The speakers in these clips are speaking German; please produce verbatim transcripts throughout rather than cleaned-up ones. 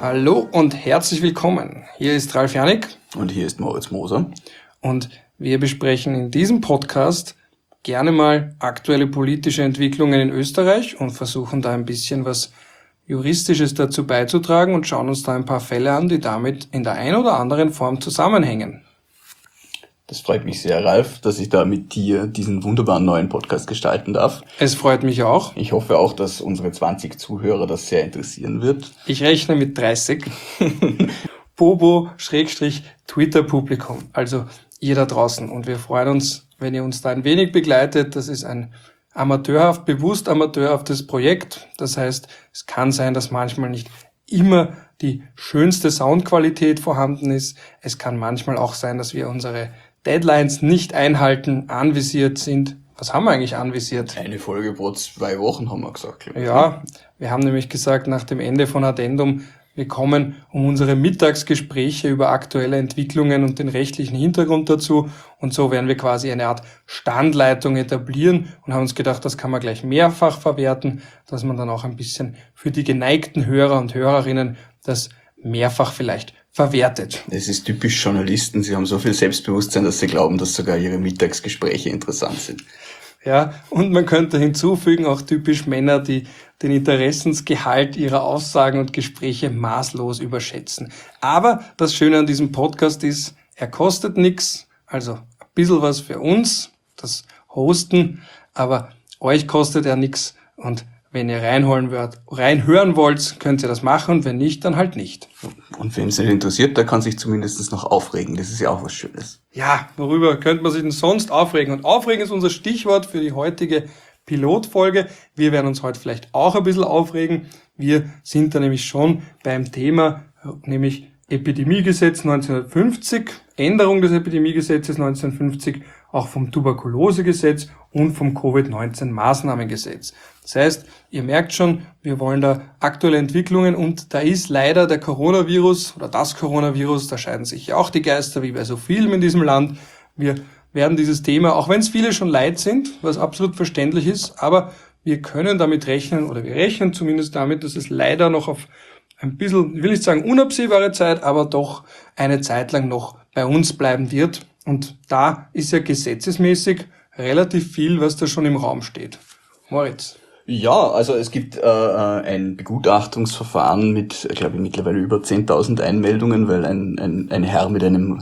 Hallo und herzlich willkommen. Hier ist Ralf Janik. Und hier ist Moritz Moser. Und wir besprechen in diesem Podcast gerne mal aktuelle politische Entwicklungen in Österreich und versuchen da ein bisschen was Juristisches dazu beizutragen und schauen uns da ein paar Fälle an, die damit in der einen oder anderen Form zusammenhängen. Das freut mich sehr, Ralf, dass ich da mit dir diesen wunderbaren neuen Podcast gestalten darf. Es freut mich auch. Ich hoffe auch, dass unsere zwanzig Zuhörer das sehr interessieren wird. Ich rechne mit dreißig. Bobo-Twitter-Publikum, also ihr da draußen. Und wir freuen uns, wenn ihr uns da ein wenig begleitet. Das ist ein amateurhaft, bewusst amateurhaftes Projekt. Das heißt, es kann sein, dass manchmal nicht immer die schönste Soundqualität vorhanden ist. Es kann manchmal auch sein, dass wir unsere Deadlines nicht einhalten, anvisiert sind. Was haben wir eigentlich anvisiert? Eine Folge pro zwei Wochen, haben wir gesagt. Glaube ich. Ja, wir haben nämlich gesagt, nach dem Ende von Addendum, wir kommen um unsere Mittagsgespräche über aktuelle Entwicklungen und den rechtlichen Hintergrund dazu. Und so werden wir quasi eine Art Standleitung etablieren und haben uns gedacht, das kann man gleich mehrfach verwerten, dass man dann auch ein bisschen für die geneigten Hörer und Hörerinnen das mehrfach vielleicht verwertet. Es ist typisch Journalisten, sie haben so viel Selbstbewusstsein, dass sie glauben, dass sogar ihre Mittagsgespräche interessant sind. Ja, und man könnte hinzufügen, auch typisch Männer, die den Interessensgehalt ihrer Aussagen und Gespräche maßlos überschätzen. Aber das Schöne an diesem Podcast ist, er kostet nichts, also ein bisschen was für uns, das Hosten, aber euch kostet er nichts und wenn ihr reinholen wollt, reinhören wollt, könnt ihr das machen und wenn nicht, dann halt nicht. Und wem es nicht interessiert, der kann sich zumindest noch aufregen. Das ist ja auch was Schönes. Ja, worüber könnte man sich denn sonst aufregen? Und aufregen ist unser Stichwort für die heutige Pilotfolge. Wir werden uns heute vielleicht auch ein bisschen aufregen. Wir sind da nämlich schon beim Thema, nämlich Epidemiegesetz neunzehnhundertfünfzig, Änderung des Epidemiegesetzes neunzehnhundertfünfzig, auch vom Tuberkulosegesetz und vom Covid neunzehn Maßnahmengesetz. Das heißt, ihr merkt schon, wir wollen da aktuelle Entwicklungen und da ist leider der Coronavirus oder das Coronavirus, da scheiden sich ja auch die Geister, wie bei so vielem in diesem Land. Wir werden dieses Thema, auch wenn es viele schon leid sind, was absolut verständlich ist, aber wir können damit rechnen oder wir rechnen zumindest damit, dass es leider noch auf ein bisschen, ich will nicht sagen unabsehbare Zeit, aber doch eine Zeit lang noch bei uns bleiben wird. Und da ist ja gesetzesmäßig relativ viel, was da schon im Raum steht. Moritz. Ja, also es gibt äh, ein Begutachtungsverfahren mit, glaube ich, mittlerweile über zehntausend Einmeldungen, weil ein, ein, ein Herr mit einem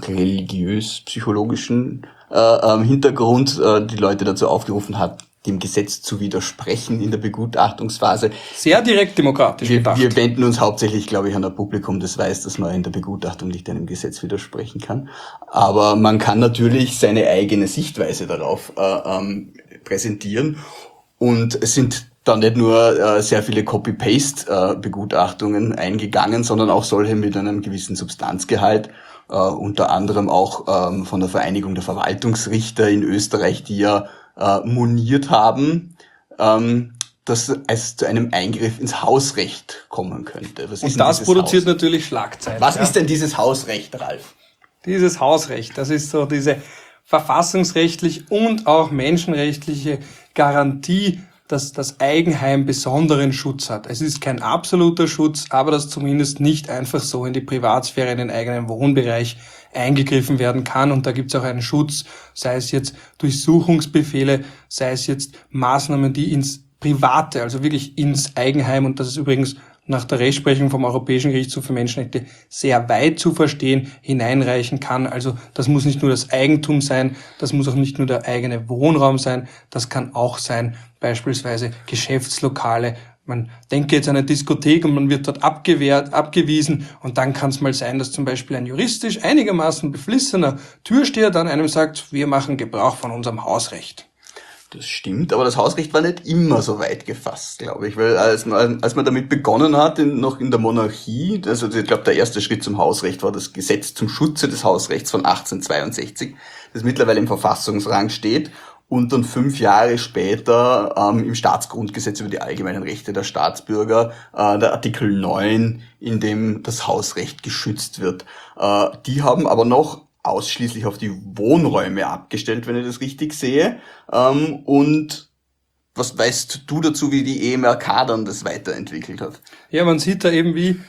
religiös-psychologischen äh, Hintergrund äh, die Leute dazu aufgerufen hat, dem Gesetz zu widersprechen in der Begutachtungsphase. Sehr direkt demokratisch wir, gedacht. Wir wenden uns hauptsächlich, glaube ich, an ein Publikum, das weiß, dass man in der Begutachtung nicht einem Gesetz widersprechen kann. Aber man kann natürlich seine eigene Sichtweise darauf äh, ähm, präsentieren. Und es sind da nicht nur äh, sehr viele Copy-Paste-Begutachtungen äh, eingegangen, sondern auch solche mit einem gewissen Substanzgehalt. Äh, unter anderem auch ähm, von der Vereinigung der Verwaltungsrichter in Österreich, die ja äh, moniert haben, ähm, dass es zu einem Eingriff ins Hausrecht kommen könnte. Was Und das produziert Haus? natürlich Schlagzeilen. Was ja? ist denn dieses Hausrecht, Ralf? Dieses Hausrecht, das ist so diese verfassungsrechtlich und auch menschenrechtliche Garantie, dass das Eigenheim besonderen Schutz hat. Es ist kein absoluter Schutz, aber dass zumindest nicht einfach so in die Privatsphäre, in den eigenen Wohnbereich eingegriffen werden kann. Und da gibt es auch einen Schutz, sei es jetzt Durchsuchungsbefehle, sei es jetzt Maßnahmen, die ins Private, also wirklich ins Eigenheim, und das ist übrigens nach der Rechtsprechung vom Europäischen Gerichtshof für Menschenrechte sehr weit zu verstehen, hineinreichen kann. Also das muss nicht nur das Eigentum sein, das muss auch nicht nur der eigene Wohnraum sein, das kann auch sein, beispielsweise Geschäftslokale. Man denkt jetzt an eine Diskothek und man wird dort abgewehrt, abgewiesen und dann kann es mal sein, dass zum Beispiel ein juristisch einigermaßen beflissener Türsteher dann einem sagt, wir machen Gebrauch von unserem Hausrecht. Das stimmt, aber das Hausrecht war nicht immer so weit gefasst, glaube ich, weil als man, als man damit begonnen hat, in, noch in der Monarchie, also ich glaube, der erste Schritt zum Hausrecht war das Gesetz zum Schutze des Hausrechts von achtzehnhundertzweiundsechzig, das mittlerweile im Verfassungsrang steht und dann fünf Jahre später ähm, im Staatsgrundgesetz über die allgemeinen Rechte der Staatsbürger, äh, der Artikel neun, in dem das Hausrecht geschützt wird. Äh, die haben aber noch ausschließlich auf die Wohnräume abgestellt, wenn ich das richtig sehe. Ähm, und was weißt du dazu, wie die E M R K dann das weiterentwickelt hat? Ja, man sieht da eben, wie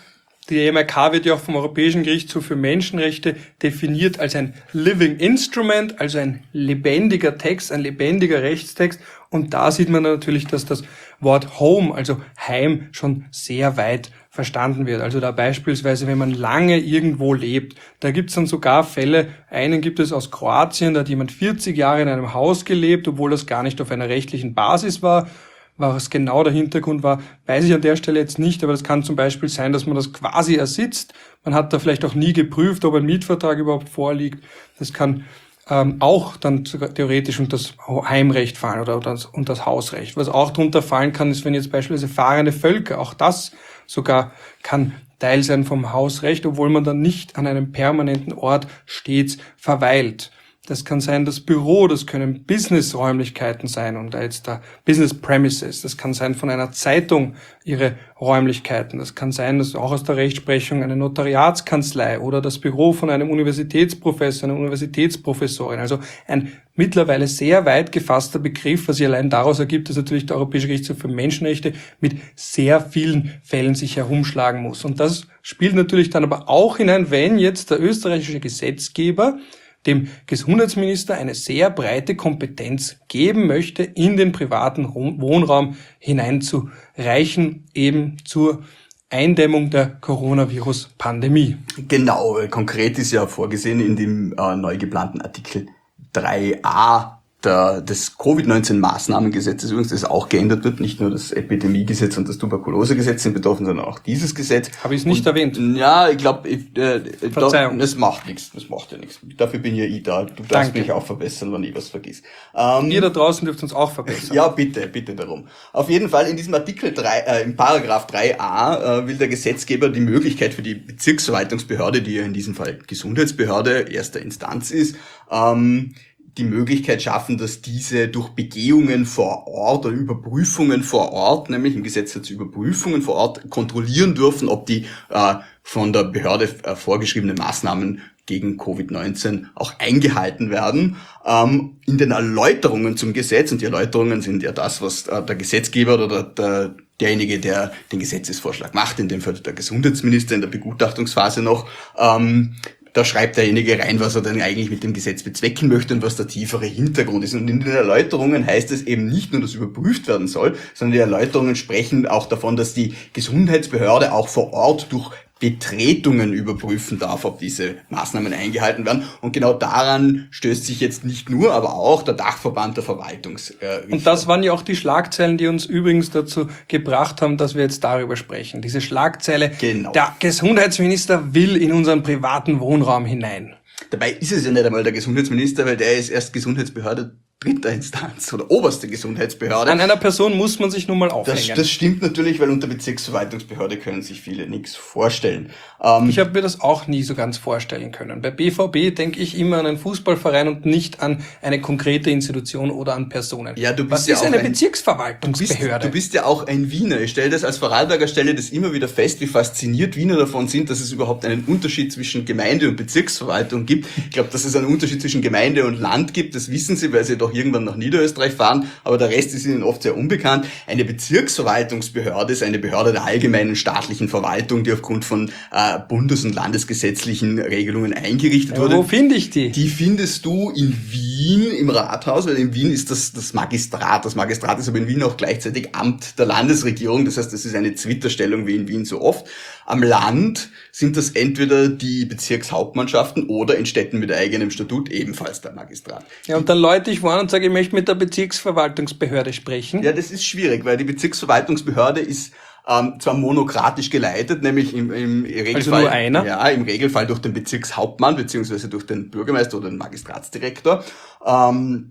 Die E M R K wird ja auch vom Europäischen Gerichtshof für Menschenrechte definiert als ein Living Instrument, also ein lebendiger Text, ein lebendiger Rechtstext. Und da sieht man natürlich, dass das Wort Home, also Heim, schon sehr weit verstanden wird. Also da beispielsweise, wenn man lange irgendwo lebt, da gibt es dann sogar Fälle, einen gibt es aus Kroatien, da hat jemand vierzig Jahre in einem Haus gelebt, obwohl das gar nicht auf einer rechtlichen Basis war. Was genau der Hintergrund war, weiß ich an der Stelle jetzt nicht, aber das kann zum Beispiel sein, dass man das quasi ersitzt. Man hat da vielleicht auch nie geprüft, ob ein Mietvertrag überhaupt vorliegt. Das kann ähm, auch dann theoretisch unter das Heimrecht fallen oder unter das, unter das Hausrecht. Was auch drunter fallen kann, ist, wenn jetzt beispielsweise fahrende Völker, auch das sogar kann Teil sein vom Hausrecht, obwohl man dann nicht an einem permanenten Ort stets verweilt. Das kann sein das Büro, das können Business-Räumlichkeiten sein und da jetzt da Business Premises. Das kann sein von einer Zeitung ihre Räumlichkeiten. Das kann sein, dass auch aus der Rechtsprechung eine Notariatskanzlei oder das Büro von einem Universitätsprofessor, einer Universitätsprofessorin. Also ein mittlerweile sehr weit gefasster Begriff, was sich allein daraus ergibt, dass natürlich der Europäische Gerichtshof für Menschenrechte mit sehr vielen Fällen sich herumschlagen muss. Und das spielt natürlich dann aber auch hinein, wenn jetzt der österreichische Gesetzgeber dem Gesundheitsminister eine sehr breite Kompetenz geben möchte, in den privaten Wohnraum hineinzureichen, eben zur Eindämmung der Coronavirus-Pandemie. Genau, konkret ist ja vorgesehen in dem äh, neu geplanten Artikel drei a der, des Covid neunzehn Maßnahmengesetzes, übrigens, das auch geändert wird, nicht nur das Epidemiegesetz und das Tuberkulosegesetz sind betroffen, sondern auch dieses Gesetz. Habe ich es nicht und, erwähnt? Ja, ich glaube, äh, Verzeihung. Da, das macht nichts, das macht ja nichts. Dafür bin ja ich da. Du darfst Danke. Mich auch verbessern, wenn ich was vergiss. Ähm, Ihr da draußen dürft uns auch verbessern. Ja, bitte, bitte darum. Auf jeden Fall in diesem Artikel drei, äh, im Paragraph drei a äh, will der Gesetzgeber die Möglichkeit für die Bezirksverwaltungsbehörde, die ja in diesem Fall Gesundheitsbehörde erster Instanz ist, ähm, die Möglichkeit schaffen, dass diese durch Begehungen vor Ort oder Überprüfungen vor Ort, nämlich im Gesetz dazu Überprüfungen vor Ort, kontrollieren dürfen, ob die äh, von der Behörde äh, vorgeschriebenen Maßnahmen gegen Covid neunzehn auch eingehalten werden. Ähm, in den Erläuterungen zum Gesetz, und die Erläuterungen sind ja das, was äh, der Gesetzgeber oder der, derjenige, der den Gesetzesvorschlag macht, in dem Fall der Gesundheitsminister in der Begutachtungsphase noch, ähm, da schreibt derjenige rein, was er denn eigentlich mit dem Gesetz bezwecken möchte und was der tiefere Hintergrund ist. Und in den Erläuterungen heißt es eben nicht nur, dass überprüft werden soll, sondern die Erläuterungen sprechen auch davon, dass die Gesundheitsbehörde auch vor Ort durch Betretungen überprüfen darf, ob diese Maßnahmen eingehalten werden. Und genau daran stößt sich jetzt nicht nur, aber auch der Dachverband der Verwaltungsrichter. Äh, und das waren ja auch die Schlagzeilen, die uns übrigens dazu gebracht haben, dass wir jetzt darüber sprechen. Diese Schlagzeile, genau. Der Gesundheitsminister will in unseren privaten Wohnraum hinein. Dabei ist es ja nicht einmal der Gesundheitsminister, weil der ist erst Gesundheitsbehörde dritter Instanz oder oberste Gesundheitsbehörde. An einer Person muss man sich nun mal aufhängen. Das, das stimmt natürlich, weil unter Bezirksverwaltungsbehörde können sich viele nichts vorstellen. Ähm, ich habe mir das auch nie so ganz vorstellen können. Bei B V B denke ich immer an einen Fußballverein und nicht an eine konkrete Institution oder an Personen. Ja, du bist Was ja ist auch eine ein, Bezirksverwaltungsbehörde? Du bist, du bist ja auch ein Wiener. Ich stelle das als Vorarlberger stelle das immer wieder fest, wie fasziniert Wiener davon sind, dass es überhaupt einen Unterschied zwischen Gemeinde und Bezirksverwaltung gibt. Ich glaube, dass es einen Unterschied zwischen Gemeinde und Land gibt, das wissen sie, weil sie doch irgendwann nach Niederösterreich fahren, aber der Rest ist ihnen oft sehr unbekannt. Eine Bezirksverwaltungsbehörde ist eine Behörde der allgemeinen staatlichen Verwaltung, die aufgrund von äh, bundes- und landesgesetzlichen Regelungen eingerichtet ja, wurde. Wo finde ich die? Die findest du in Wien im Rathaus, weil in Wien ist das das Magistrat. Das Magistrat ist aber in Wien auch gleichzeitig Amt der Landesregierung. Das heißt, das ist eine Zwitterstellung wie in Wien so oft. Am Land sind das entweder die Bezirkshauptmannschaften oder in Städten mit eigenem Statut ebenfalls der Magistrat. Ja, und dann läute ich vor und sage, ich möchte mit der Bezirksverwaltungsbehörde sprechen. Ja, das ist schwierig, weil die Bezirksverwaltungsbehörde ist ähm, zwar monokratisch geleitet, nämlich im, im Regelfall, also nur einer? Ja, im Regelfall durch den Bezirkshauptmann beziehungsweise durch den Bürgermeister oder den Magistratsdirektor. Ähm,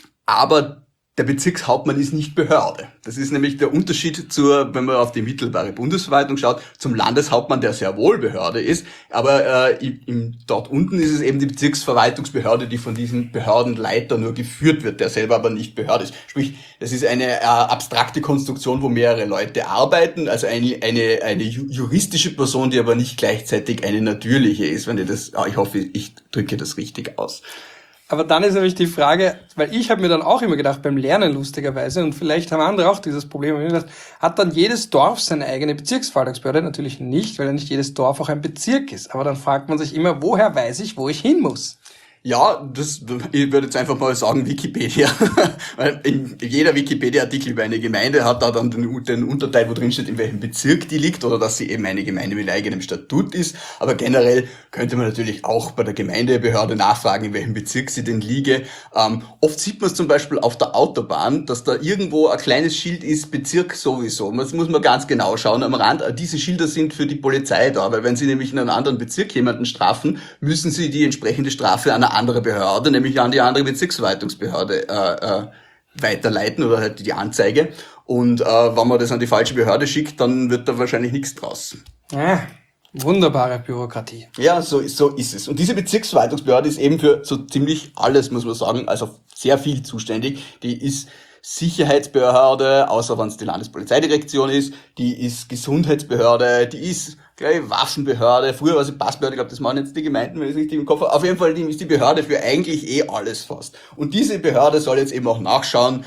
aber der Bezirkshauptmann ist nicht Behörde. Das ist nämlich der Unterschied zur, wenn man auf die mittelbare Bundesverwaltung schaut, zum Landeshauptmann, der sehr wohl Behörde ist. Aber äh, im, im, dort unten ist es eben die Bezirksverwaltungsbehörde, die von diesem Behördenleiter nur geführt wird, der selber aber nicht Behörde ist. Sprich, das ist eine äh, abstrakte Konstruktion, wo mehrere Leute arbeiten, also eine, eine, eine juristische Person, die aber nicht gleichzeitig eine natürliche ist. Wenn ihr das, ich hoffe, ich drücke das richtig aus. Aber dann ist nämlich die Frage, weil ich habe mir dann auch immer gedacht, beim Lernen lustigerweise, und vielleicht haben andere auch dieses Problem, hab ich mir gedacht, hat dann jedes Dorf seine eigene Bezirksverwaltungsbehörde? Natürlich nicht, weil ja nicht jedes Dorf auch ein Bezirk ist. Aber dann fragt man sich immer, woher weiß ich, wo ich hin muss? Ja, das, ich würde jetzt einfach mal sagen Wikipedia. Weil in jeder Wikipedia-Artikel über eine Gemeinde hat da dann den, den Unterteil, wo drin steht, in welchem Bezirk die liegt oder dass sie eben eine Gemeinde mit eigenem Statut ist. Aber generell könnte man natürlich auch bei der Gemeindebehörde nachfragen, in welchem Bezirk sie denn liege. Ähm, oft sieht man es zum Beispiel auf der Autobahn, dass da irgendwo ein kleines Schild ist, Bezirk sowieso. Das muss man ganz genau schauen am Rand. Diese Schilder sind für die Polizei da, weil wenn sie nämlich in einem anderen Bezirk jemanden strafen, müssen sie die entsprechende Strafe an eine andere Behörde, nämlich an die andere Bezirksverwaltungsbehörde äh, äh, weiterleiten oder halt die Anzeige. Und äh, wenn man das an die falsche Behörde schickt, dann wird da wahrscheinlich nichts draus. Ja, wunderbare Bürokratie. Ja, so, so ist es. Und diese Bezirksverwaltungsbehörde ist eben für so ziemlich alles, muss man sagen, also sehr viel zuständig. Die ist Sicherheitsbehörde, außer wenn es die Landespolizeidirektion ist, die ist Gesundheitsbehörde, die ist gleich Waffenbehörde, früher war sie Passbehörde, ich glaube, das machen jetzt die Gemeinden, wenn ich es richtig im Kopf habe. Auf jeden Fall die ist die Behörde für eigentlich eh alles fast. Und diese Behörde soll jetzt eben auch nachschauen,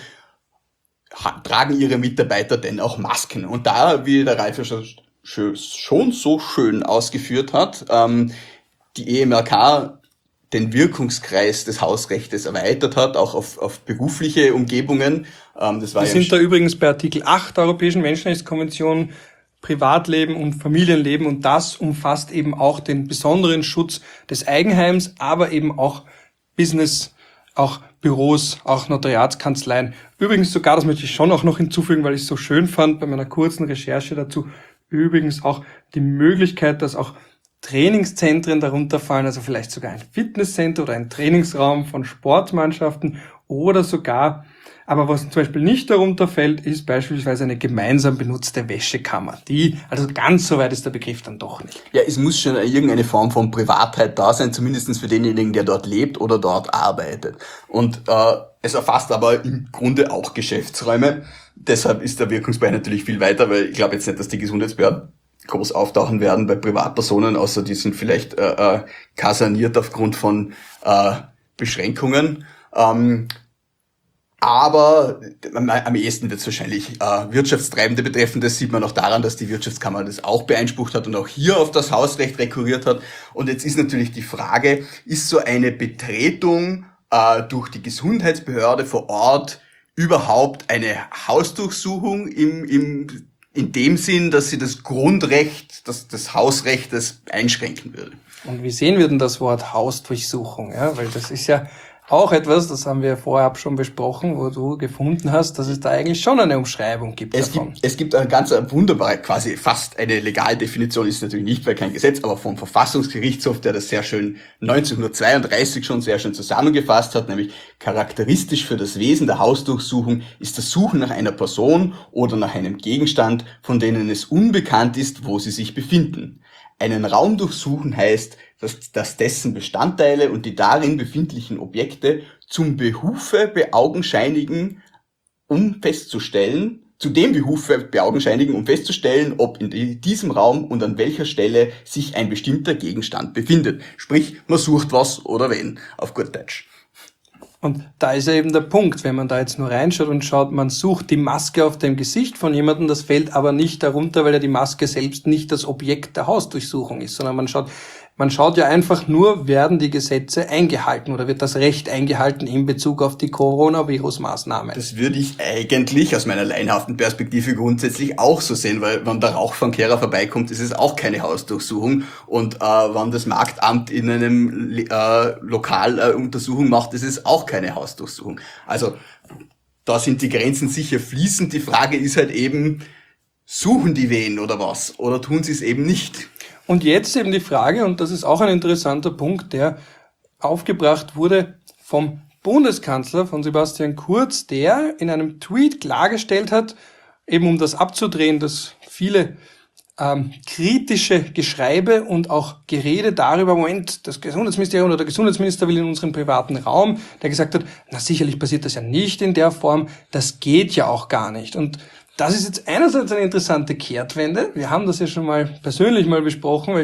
tragen ihre Mitarbeiter denn auch Masken? Und da, wie der Ralf ja schon, schon so schön ausgeführt hat, ähm, die E M R K den Wirkungskreis des Hausrechtes erweitert hat, auch auf, auf berufliche Umgebungen. Ähm, das war Wir ja sind da übrigens bei Artikel acht der Europäischen Menschenrechtskonvention, Privatleben und Familienleben, und das umfasst eben auch den besonderen Schutz des Eigenheims, aber eben auch Business, auch Büros, auch Notariatskanzleien. Übrigens sogar, das möchte ich schon auch noch hinzufügen, weil ich es so schön fand bei meiner kurzen Recherche dazu, übrigens auch die Möglichkeit, dass auch Trainingszentren darunter fallen, also vielleicht sogar ein Fitnesscenter oder ein Trainingsraum von Sportmannschaften oder sogar, aber was zum Beispiel nicht darunter fällt, ist beispielsweise eine gemeinsam benutzte Wäschekammer. Die, also ganz so weit ist der Begriff dann doch nicht. Ja, es muss schon irgendeine Form von Privatheit da sein, zumindest für denjenigen, der dort lebt oder dort arbeitet. Und äh, es erfasst aber im Grunde auch Geschäftsräume. Deshalb ist der Wirkungsbereich natürlich viel weiter, weil ich glaube jetzt nicht, dass die Gesundheitsbehörden groß auftauchen werden bei Privatpersonen, außer die sind vielleicht äh, äh, kaserniert aufgrund von äh, Beschränkungen. Ähm, aber am, am ehesten wird es wahrscheinlich äh, Wirtschaftstreibende betreffen. Das sieht man auch daran, dass die Wirtschaftskammer das auch beeinsprucht hat und auch hier auf das Hausrecht rekurriert hat. Und jetzt ist natürlich die Frage, ist so eine Betretung äh, durch die Gesundheitsbehörde vor Ort überhaupt eine Hausdurchsuchung im, im in dem Sinn, dass sie das Grundrecht das, des Hausrechtes einschränken würde. Und wie sehen wir denn das Wort Hausdurchsuchung? Ja, weil das ist ja auch etwas, das haben wir vorab schon besprochen, wo du gefunden hast, dass es da eigentlich schon eine Umschreibung gibt es davon. Gibt, es gibt eine ganz wunderbare, quasi fast eine Legaldefinition, ist natürlich nicht, weil kein Gesetz, aber vom Verfassungsgerichtshof, der das sehr schön neunzehnhundertzweiunddreißig schon sehr schön zusammengefasst hat, nämlich charakteristisch für das Wesen der Hausdurchsuchung ist das Suchen nach einer Person oder nach einem Gegenstand, von denen es unbekannt ist, wo sie sich befinden. Einen Raum durchsuchen heißt, dass, dass dessen Bestandteile und die darin befindlichen Objekte zum Behufe beaugenscheinigen, um festzustellen, zu dem Behufe beaugenscheinigen, um festzustellen, ob in diesem Raum und an welcher Stelle sich ein bestimmter Gegenstand befindet. Sprich, man sucht was oder wen, auf gut Deutsch. Und da ist ja eben der Punkt, wenn man da jetzt nur reinschaut und schaut, man sucht die Maske auf dem Gesicht von jemandem, das fällt aber nicht darunter, weil ja die Maske selbst nicht das Objekt der Hausdurchsuchung ist, sondern man schaut, man schaut ja einfach nur, werden die Gesetze eingehalten oder wird das Recht eingehalten in Bezug auf die Coronavirus-Maßnahmen. Das würde ich eigentlich aus meiner laienhaften Perspektive grundsätzlich auch so sehen, weil wenn der Rauchfangkehrer vorbeikommt, ist es auch keine Hausdurchsuchung und äh, wenn das Marktamt in einem äh, Lokal äh, Untersuchung macht, ist es auch keine Hausdurchsuchung. Also da sind die Grenzen sicher fließend. Die Frage ist halt eben, suchen die wen oder was? Oder tun sie es eben nicht? Und jetzt eben die Frage, und das ist auch ein interessanter Punkt, der aufgebracht wurde vom Bundeskanzler, von Sebastian Kurz, der in einem Tweet klargestellt hat, eben um das abzudrehen, dass viele ähm, kritische Geschreibe und auch Gerede darüber, Moment, das Gesundheitsministerium oder der Gesundheitsminister will in unseren privaten Raum, der gesagt hat, na sicherlich passiert das ja nicht in der Form, das geht ja auch gar nicht. Und das ist jetzt einerseits eine interessante Kehrtwende. Wir haben das ja schon mal persönlich mal besprochen, weil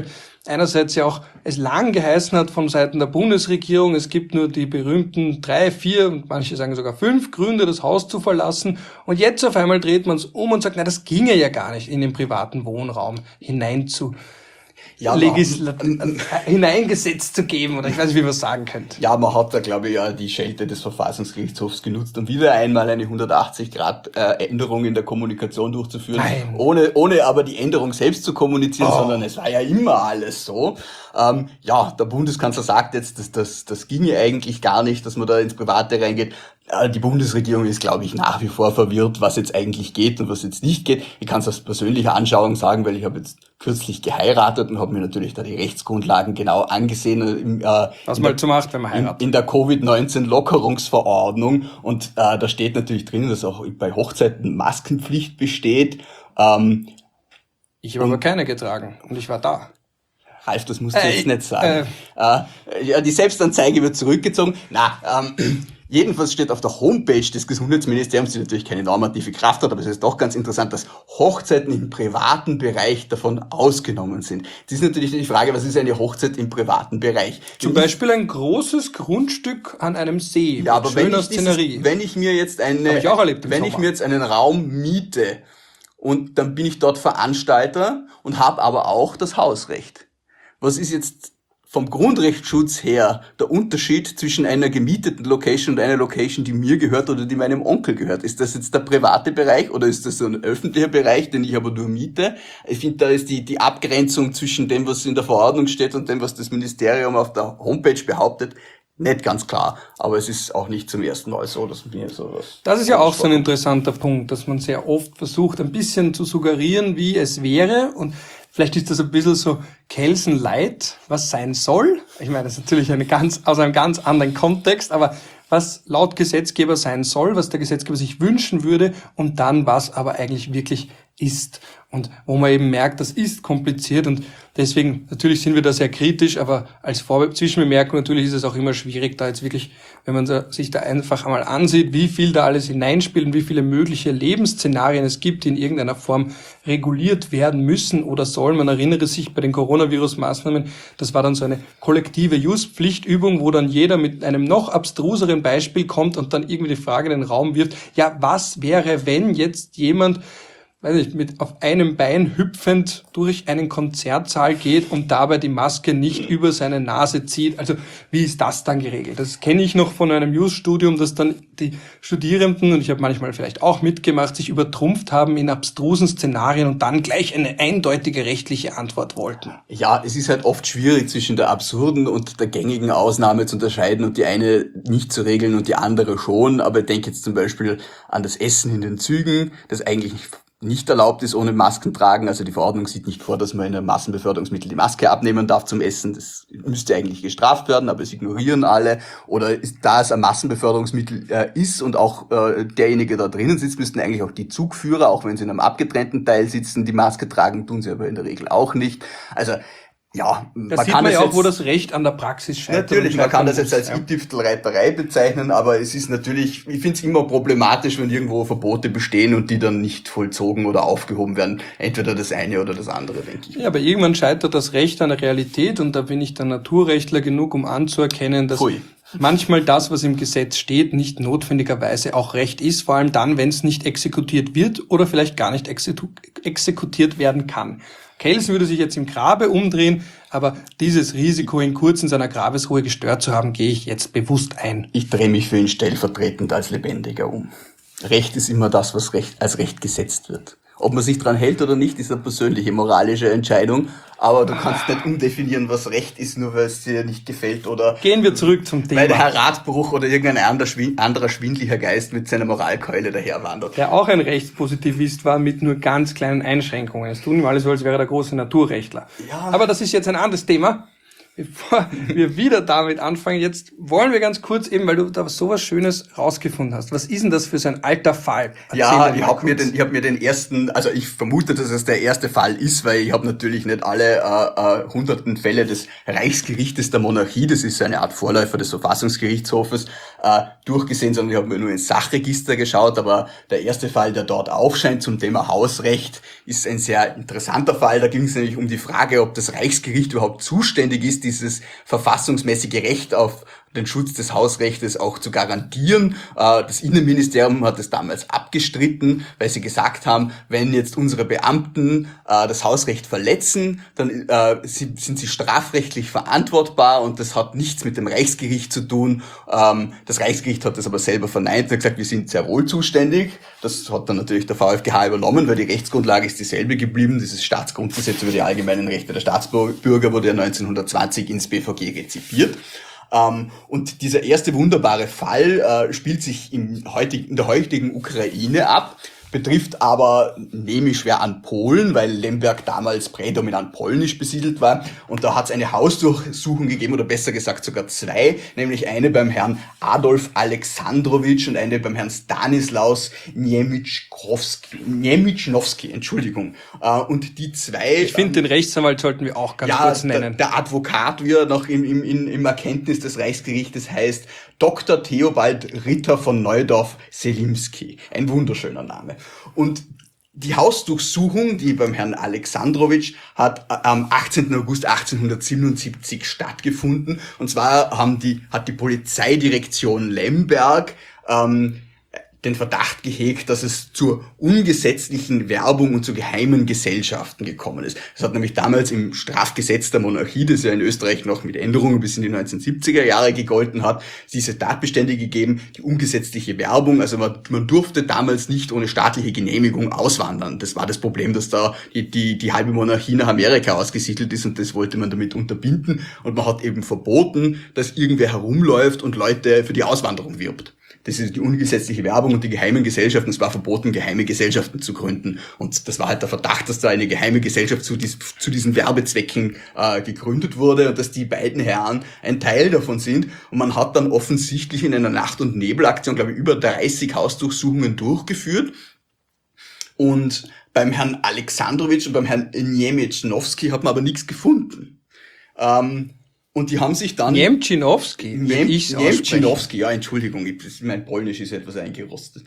einerseits ja auch es lang geheißen hat von Seiten der Bundesregierung, es gibt nur die berühmten drei, vier und manche sagen sogar fünf Gründe, das Haus zu verlassen. Und jetzt auf einmal dreht man es um und sagt, na, das ginge ja gar nicht, in den privaten Wohnraum hinein zu Ja, Legislat- hineingesetzt zu geben, oder ich weiß nicht, wie man es sagen könnte. Ja, man hat da, glaube ich, ja die Schelte des Verfassungsgerichtshofs genutzt, um wieder einmal eine hundertachtzig Grad äh, Änderung in der Kommunikation durchzuführen, Nein. ohne ohne aber die Änderung selbst zu kommunizieren, Oh. sondern es war ja immer alles so. Ähm, ja, der Bundeskanzler sagt jetzt, dass das das ginge eigentlich gar nicht, dass man da ins Private reingeht. Äh, Die Bundesregierung ist, glaube ich, nach wie vor verwirrt, was jetzt eigentlich geht und was jetzt nicht geht. Ich kann es aus persönlicher Anschauung sagen, weil ich habe jetzt kürzlich geheiratet und habe mir natürlich da die Rechtsgrundlagen genau angesehen. Im, äh, Was in man der- halt so macht, wenn man in, heiratet. in der Covid neunzehn Lockerungsverordnung und äh, da steht natürlich drin, dass auch bei Hochzeiten Maskenpflicht besteht. Ähm, Ich habe aber keine getragen und ich war da. Ralf, das musst du Äh, jetzt nicht sagen. Äh, ja, die Selbstanzeige wird zurückgezogen. Na, ähm, jedenfalls steht auf der Homepage des Gesundheitsministeriums, die natürlich keine normative Kraft hat, aber es ist doch ganz interessant, dass Hochzeiten im privaten Bereich davon ausgenommen sind. Das ist natürlich die Frage, was ist eine Hochzeit im privaten Bereich? Zum Wenn ich- Beispiel ein großes Grundstück an einem See Ja, mit aber wenn schöner ich, dieses, Szenerie. wenn ich mir jetzt eine, Hab ich auch erlebt im wenn ich Sommer. mir jetzt einen Raum miete und dann bin ich dort Veranstalter und habe aber auch das Hausrecht. Was ist jetzt vom Grundrechtsschutz her der Unterschied zwischen einer gemieteten Location und einer Location, die mir gehört oder die meinem Onkel gehört? Ist das jetzt der private Bereich oder ist das so ein öffentlicher Bereich, den ich aber nur miete? Ich finde, da ist die, die Abgrenzung zwischen dem, was in der Verordnung steht und dem, was das Ministerium auf der Homepage behauptet, nicht ganz klar. Aber es ist auch nicht zum ersten Mal so, dass mir sowas... Das ist ja auch so ein interessanter Punkt, dass man sehr oft versucht, ein bisschen zu suggerieren, wie es wäre. Und vielleicht ist das ein bisschen so Kelsen Light, was sein soll. Ich meine, das ist natürlich eine ganz, aus einem ganz anderen Kontext, aber was laut Gesetzgeber sein soll, was der Gesetzgeber sich wünschen würde und dann was aber eigentlich wirklich ist. Und wo man eben merkt, das ist kompliziert und deswegen, natürlich sind wir da sehr kritisch, aber als Vor- Zwischenbemerkung, natürlich ist es auch immer schwierig, da jetzt wirklich, wenn man da, sich da einfach einmal ansieht, wie viel da alles hineinspielt und wie viele mögliche Lebensszenarien es gibt, die in irgendeiner Form reguliert werden müssen oder sollen. Man erinnere sich bei den Coronavirus-Maßnahmen, das war dann so eine kollektive Just-Pflichtübung, wo dann jeder mit einem noch abstruseren Beispiel kommt und dann irgendwie die Frage in den Raum wirft, ja, was wäre, wenn jetzt jemand weiß nicht, mit auf einem Bein hüpfend durch einen Konzertsaal geht und dabei die Maske nicht über seine Nase zieht. Also wie ist das dann geregelt? Das kenne ich noch von einem Just-Studium, dass dann die Studierenden, und ich habe manchmal vielleicht auch mitgemacht, sich übertrumpft haben in abstrusen Szenarien und dann gleich eine eindeutige rechtliche Antwort wollten. Ja, es ist halt oft schwierig zwischen der absurden und der gängigen Ausnahme zu unterscheiden und die eine nicht zu regeln und die andere schon. Aber ich denke jetzt zum Beispiel an das Essen in den Zügen, das eigentlich nicht nicht erlaubt ist ohne Masken tragen. Also die Verordnung sieht nicht vor, dass man in einem Massenbeförderungsmittel die Maske abnehmen darf zum Essen. Das müsste eigentlich gestraft werden, aber es ignorieren alle. Oder ist, da es ein Massenbeförderungsmittel äh, ist und auch äh, derjenige da drinnen sitzt, müssten eigentlich auch die Zugführer, auch wenn sie in einem abgetrennten Teil sitzen, die Maske tragen, tun sie aber in der Regel auch nicht. Also ja, Da man sieht kann man es ja auch, jetzt, wo das Recht an der Praxis scheitert. natürlich, und man kann das scheitern jetzt als muss, ja. I-Tüftelreiterei bezeichnen, aber es ist natürlich, ich finde es immer problematisch, wenn irgendwo Verbote bestehen und die dann nicht vollzogen oder aufgehoben werden. Entweder das eine oder das andere, denke ich. Ja, aber irgendwann scheitert das Recht an der Realität und da bin ich dann Naturrechtler genug, um anzuerkennen, dass Pfui. manchmal das, was im Gesetz steht, nicht notwendigerweise auch Recht ist, vor allem dann, wenn es nicht exekutiert wird oder vielleicht gar nicht exeku- exekutiert werden kann. Kelsen würde sich jetzt im Grabe umdrehen, aber dieses Risiko, ihn kurz in seiner Grabesruhe gestört zu haben, gehe ich jetzt bewusst ein. Ich drehe mich für ihn stellvertretend als Lebendiger um. Recht ist immer das, was Recht, als Recht gesetzt wird. Ob man sich dran hält oder nicht, ist eine persönliche moralische Entscheidung. Aber du kannst nicht umdefinieren, was Recht ist, nur weil es dir nicht gefällt oder Gehen wir zurück zum weil der Thema, Herr Ratbruch oder irgendein anderer, schwin- anderer schwindlicher Geist mit seiner Moralkeule daherwandert. der auch ein Rechtspositivist war mit nur ganz kleinen Einschränkungen. Es tun ihm alle so, als wäre er der große Naturrechtler. Ja. Aber das ist jetzt ein anderes Thema. bevor wir wieder damit anfangen, jetzt wollen wir ganz kurz eben, weil du da sowas Schönes rausgefunden hast. Was ist denn das für so ein alter Fall? Erzähl ja, ich habe mir den, ich habe mir den ersten, also ich vermute, dass es der erste Fall ist, weil ich habe natürlich nicht alle äh, äh, hunderten Fälle des Reichsgerichtes der Monarchie, das ist eine Art Vorläufer des Verfassungsgerichtshofes, äh, durchgesehen, sondern ich habe mir nur ins Sachregister geschaut, aber der erste Fall, der dort aufscheint zum Thema Hausrecht, ist ein sehr interessanter Fall. Da ging es nämlich um die Frage, ob das Reichsgericht überhaupt zuständig ist, dieses verfassungsmäßige Recht auf den Schutz des Hausrechtes auch zu garantieren. Das Innenministerium hat es damals abgestritten, weil sie gesagt haben, wenn jetzt unsere Beamten das Hausrecht verletzen, dann sind sie strafrechtlich verantwortbar und das hat nichts mit dem Reichsgericht zu tun. Das Reichsgericht hat das aber selber verneint und gesagt, wir sind sehr wohl zuständig. Das hat dann natürlich der VfGH übernommen, weil die Rechtsgrundlage ist dieselbe geblieben. Dieses Staatsgrundgesetz über die allgemeinen Rechte der Staatsbürger wurde ja neunzehnhundertzwanzig ins B V G rezipiert. Um, und dieser erste wunderbare Fall uh, spielt sich in, heutig, in der heutigen Ukraine ab, betrifft aber, nehme ich schwer an Polen, weil Lemberg damals prädominant polnisch besiedelt war. Und da hat es eine Hausdurchsuchung gegeben, oder besser gesagt sogar zwei, nämlich eine beim Herrn Adolf Alexandrowitsch und eine beim Herrn Stanislaus Niemiczkowski, Niemiczkowski, Entschuldigung. Und die zwei... Ich finde, den Rechtsanwalt sollten wir auch ganz ja, kurz nennen. Der, der Advokat, wie er noch im, im, im, im Erkenntnis des Reichsgerichtes heißt, Doktor Theobald Ritter von Neudorf-Selimski. Ein wunderschöner Name. Und die Hausdurchsuchung, die beim Herrn Alexandrowitsch hat am achtzehnten August achtzehnhundertsiebenundsiebzig stattgefunden. Und zwar haben die, hat die Polizeidirektion Lemberg ähm, den Verdacht gehegt, dass es zur ungesetzlichen Werbung und zu geheimen Gesellschaften gekommen ist. Es hat nämlich damals im Strafgesetz der Monarchie, das ja in Österreich noch mit Änderungen bis in die neunzehnhundertsiebziger Jahre gegolten hat, diese Tatbestände gegeben, die ungesetzliche Werbung. Also man, man durfte damals nicht ohne staatliche Genehmigung auswandern. Das war das Problem, dass da die, die, die halbe Monarchie nach Amerika ausgesiedelt ist und das wollte man damit unterbinden. Und man hat eben verboten, dass irgendwer herumläuft und Leute für die Auswanderung wirbt. Das ist die ungesetzliche Werbung und die geheimen Gesellschaften. Es war verboten, geheime Gesellschaften zu gründen. Und das war halt der Verdacht, dass da eine geheime Gesellschaft zu, dies, zu diesen Werbezwecken äh, gegründet wurde und dass die beiden Herren ein Teil davon sind. Und man hat dann offensichtlich in einer Nacht- und Nebelaktion, glaube ich, über dreißig Hausdurchsuchungen durchgeführt. Und beim Herrn Alexandrowitsch und beim Herrn Niemieczkowski hat man aber nichts gefunden. Ähm, Und die haben sich dann... Niemczynowski, Niem, Niemczynowski, ja, Entschuldigung, ich, mein Polnisch ist etwas eingerostet.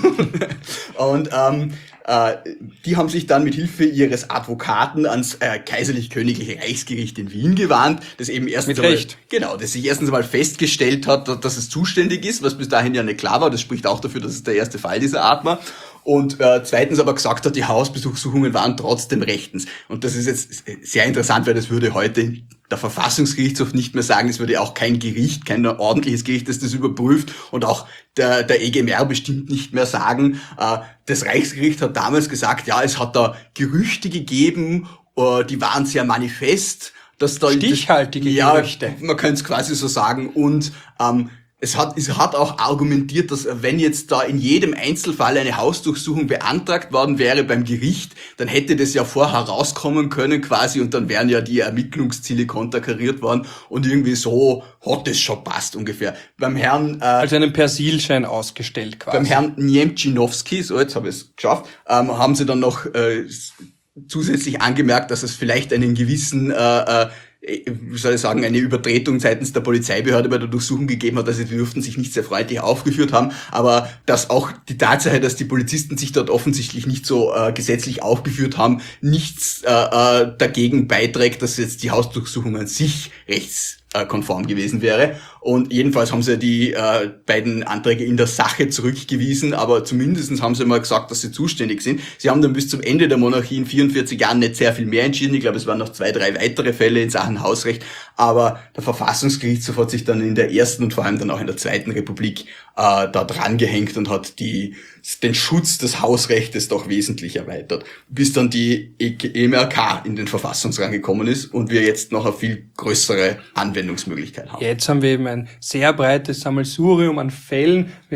Und ähm, äh, die haben sich dann mit Hilfe ihres Advokaten ans äh, Kaiserlich-Königliche Reichsgericht in Wien gewandt, das eben erstens mit einmal, Recht. Genau, das sich erstens einmal festgestellt hat, dass es zuständig ist, was bis dahin ja nicht klar war. Das spricht auch dafür, dass es der erste Fall dieser Art war. Und äh, zweitens aber gesagt hat, die Hausbesuchsuchungen waren trotzdem rechtens. Und das ist jetzt sehr interessant, weil das würde heute der Verfassungsgerichtshof nicht mehr sagen. Es würde auch kein Gericht, kein ordentliches Gericht, das das überprüft. Und auch der, der E G M R bestimmt nicht mehr sagen. Äh, das Reichsgericht hat damals gesagt, ja, es hat da Gerüchte gegeben, äh, die waren sehr manifest. Dass da Stichhaltige ja, Gerüchte. Man könnte es quasi so sagen. Und ähm, Es hat, es hat auch argumentiert, dass wenn jetzt da in jedem Einzelfall eine Hausdurchsuchung beantragt worden wäre beim Gericht, dann hätte das ja vorher rauskommen können quasi und dann wären ja die Ermittlungsziele konterkariert worden und irgendwie so hat es schon passt ungefähr. Beim Herrn... Äh, also einen Persilschein ausgestellt quasi. Beim Herrn Niemczynowski, so jetzt habe ich es geschafft, ähm, haben sie dann noch äh, zusätzlich angemerkt, dass es vielleicht einen gewissen... Äh, äh, wie soll ich sagen, eine Übertretung seitens der Polizeibehörde bei der Durchsuchung gegeben hat, also sie dürften sich nicht sehr freundlich aufgeführt haben, aber dass auch die Tatsache, dass die Polizisten sich dort offensichtlich nicht so äh, gesetzlich aufgeführt haben, nichts äh, äh, dagegen beiträgt, dass jetzt die Hausdurchsuchung an sich rechtskonform gewesen wäre. Und jedenfalls haben sie die äh, beiden Anträge in der Sache zurückgewiesen, aber zumindest haben sie mal gesagt, dass sie zuständig sind. Sie haben dann bis zum Ende der Monarchie in vierundvierzig Jahren nicht sehr viel mehr entschieden. Ich glaube, es waren noch zwei, drei weitere Fälle in Sachen Hausrecht, aber der Verfassungsgerichtshof hat sich dann in der ersten und vor allem dann auch in der zweiten Republik äh, da dran gehängt und hat die den Schutz des Hausrechtes doch wesentlich erweitert, bis dann die E M R K in den Verfassungsrang gekommen ist und wir jetzt noch eine viel größere Anwendungsmöglichkeit haben. Jetzt haben wir eben ein sehr breites Sammelsurium an Fällen. Wir haben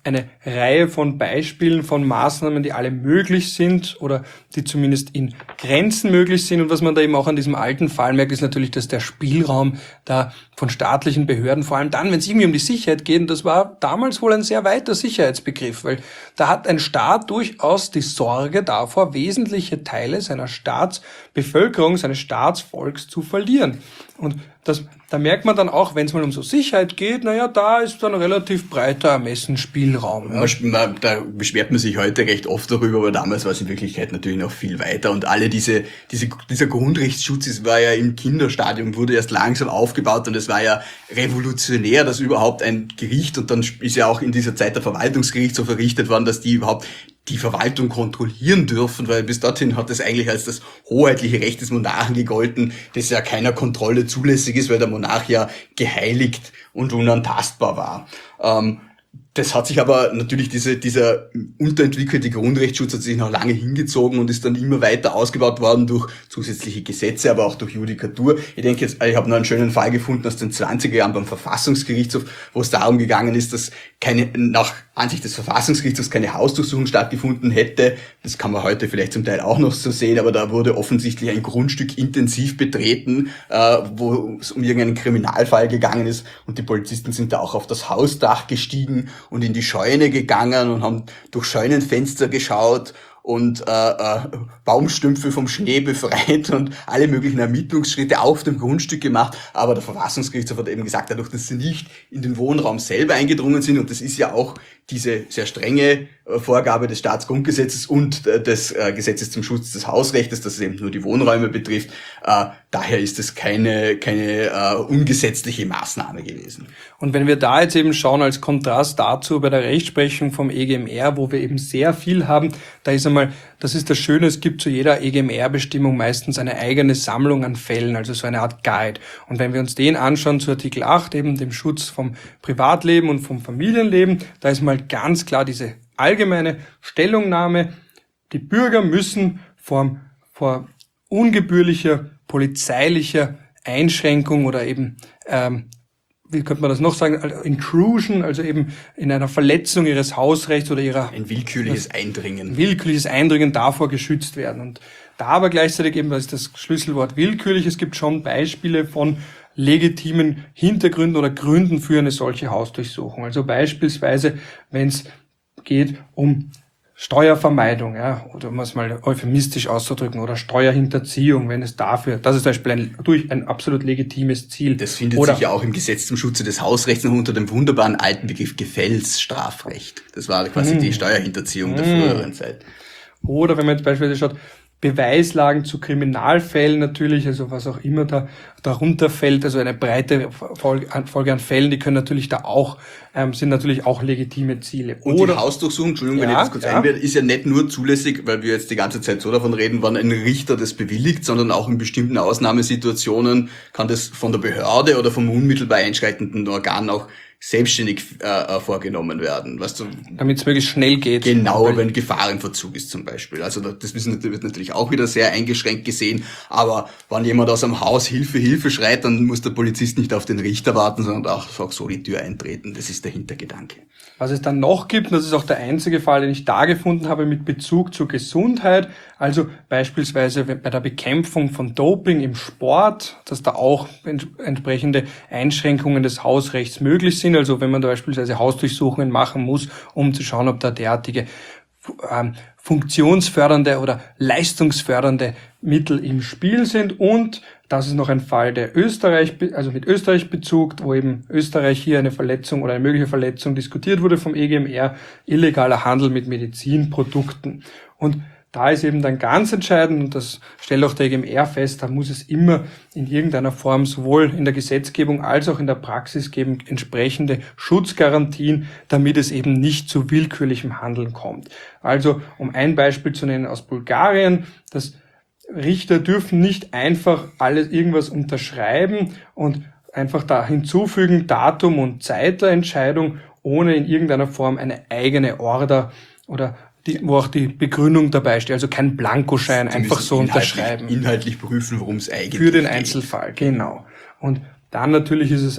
eine Reihe von Beispielen, von Maßnahmen, die alle möglich sind oder die zumindest in Grenzen möglich sind. Und was man da eben auch an diesem alten Fall merkt, ist natürlich, dass der Spielraum da von staatlichen Behörden, vor allem dann, wenn es irgendwie um die Sicherheit geht, und das war damals wohl ein sehr weiter Sicherheitsbegriff, weil da hat ein Staat durchaus die Sorge davor, wesentliche Teile seiner Staatsbevölkerung, seines Staatsvolks zu verlieren. Und das, da merkt man dann auch, wenn es mal um so Sicherheit geht, naja, da ist dann relativ breiter Ermessensspielraum. Ja. Man, da beschwert man sich heute recht oft darüber, aber damals war es in Wirklichkeit natürlich noch viel weiter. Und alle diese, diese, dieser Grundrechtsschutz ist, war ja im Kinderstadium, wurde erst langsam aufgebaut, und es war ja revolutionär, dass überhaupt ein Gericht, und dann ist ja auch in dieser Zeit der Verwaltungsgericht so verrichtet worden, dass die überhaupt die Verwaltung kontrollieren dürfen, weil bis dorthin hat es eigentlich als das hoheitliche Recht des Monarchen gegolten, das ja keiner Kontrolle zulässig ist, weil der Monarch ja geheiligt und unantastbar war. Ähm, Das hat sich aber natürlich, diese, dieser unterentwickelte Grundrechtsschutz hat sich noch lange hingezogen und ist dann immer weiter ausgebaut worden durch zusätzliche Gesetze, aber auch durch Judikatur. Ich denke jetzt, ich habe noch einen schönen Fall gefunden aus den zwanziger Jahren beim Verfassungsgerichtshof, wo es darum gegangen ist, dass keine, nach Ansicht des Verfassungsgerichtshofs keine Hausdurchsuchung stattgefunden hätte. Das kann man heute vielleicht zum Teil auch noch so sehen, aber da wurde offensichtlich ein Grundstück intensiv betreten, äh, wo es um irgendeinen Kriminalfall gegangen ist, und die Polizisten sind da auch auf das Hausdach gestiegen und in die Scheune gegangen und haben durch Scheunenfenster geschaut und äh, äh, Baumstümpfe vom Schnee befreit und alle möglichen Ermittlungsschritte auf dem Grundstück gemacht. Aber der Verfassungsgerichtshof hat eben gesagt, dadurch, dass sie nicht in den Wohnraum selber eingedrungen sind, und das ist ja auch diese sehr strenge äh, Vorgabe des Staatsgrundgesetzes und äh, des äh, Gesetzes zum Schutz des Hausrechts, dass es eben nur die Wohnräume betrifft, äh, daher ist es keine keine äh, ungesetzliche Maßnahme gewesen. Und wenn wir da jetzt eben schauen, als Kontrast dazu bei der Rechtsprechung vom E G M R, wo wir eben sehr viel haben, da ist einmal, das ist das Schöne, es gibt zu jeder E G M R-Bestimmung meistens eine eigene Sammlung an Fällen, also so eine Art Guide. Und wenn wir uns den anschauen zu Artikel acht, eben dem Schutz vom Privatleben und vom Familienleben, da ist mal ganz klar diese allgemeine Stellungnahme, die Bürger müssen vor, vor ungebührlicher polizeilicher Einschränkung oder eben ähm, wie könnte man das noch sagen, Intrusion, also eben in einer Verletzung ihres Hausrechts oder ihrer... Ein willkürliches Eindringen. Willkürliches Eindringen davor geschützt werden. Und da aber gleichzeitig eben, das ist das Schlüsselwort willkürlich, es gibt schon Beispiele von legitimen Hintergründen oder Gründen für eine solche Hausdurchsuchung. Also beispielsweise, wenn es geht um Steuervermeidung, ja, oder um es mal euphemistisch auszudrücken, oder Steuerhinterziehung, wenn es dafür, das ist zum Beispiel ein, durch ein absolut legitimes Ziel. Das findet oder, sich ja auch im Gesetz zum Schutze des Hausrechts noch unter dem wunderbaren alten Begriff Gefällsstrafrecht. Das war quasi mmh. die Steuerhinterziehung der mmh. früheren Zeit. Oder wenn man jetzt beispielsweise schaut, Beweislagen zu Kriminalfällen natürlich, also was auch immer da darunter fällt, also eine breite Folge an Fällen, die können natürlich da auch, ähm, sind natürlich auch legitime Ziele. Und Oder, die Hausdurchsuchung, Entschuldigung, wenn ja, ich das kurz ja. einwerde, ist ja nicht nur zulässig, weil wir jetzt die ganze Zeit so davon reden, wann ein Richter das bewilligt, sondern auch in bestimmten Ausnahmesituationen kann das von der Behörde oder vom unmittelbar einschreitenden Organ auch selbstständig äh, vorgenommen werden, weißt du? Damit es möglichst schnell geht. Genau, wenn Gefahrenverzug ist zum Beispiel. Also das wird natürlich auch wieder sehr eingeschränkt gesehen, aber wenn jemand aus einem Haus Hilfe, Hilfe schreit, dann muss der Polizist nicht auf den Richter warten, sondern auch, auch so die Tür eintreten. Das ist der Hintergedanke. Was es dann noch gibt, und das ist auch der einzige Fall, den ich da gefunden habe mit Bezug zur Gesundheit, also beispielsweise bei der Bekämpfung von Doping im Sport, dass da auch entsprechende Einschränkungen des Hausrechts möglich sind. Also wenn man da beispielsweise Hausdurchsuchungen machen muss, um zu schauen, ob da derartige ähm, funktionsfördernde oder leistungsfördernde Mittel im Spiel sind. Und das ist noch ein Fall, der Österreich, also mit Österreich Bezug, wo eben Österreich hier eine Verletzung oder eine mögliche Verletzung diskutiert wurde vom E G M R, illegaler Handel mit Medizinprodukten. Und da ist eben dann ganz entscheidend, und das stellt auch der E G M R fest, da muss es immer in irgendeiner Form sowohl in der Gesetzgebung als auch in der Praxis geben, entsprechende Schutzgarantien, damit es eben nicht zu willkürlichem Handeln kommt. Also, um ein Beispiel zu nennen aus Bulgarien, das Richter dürfen nicht einfach alles irgendwas unterschreiben und einfach da hinzufügen, Datum und Zeit der Entscheidung, ohne in irgendeiner Form eine eigene Order oder die, wo auch die Begründung dabei steht, also kein Blankoschein, einfach so inhaltlich, unterschreiben. Inhaltlich prüfen, worum es eigentlich geht. Für den Einzelfall, genau. Und dann natürlich ist es auch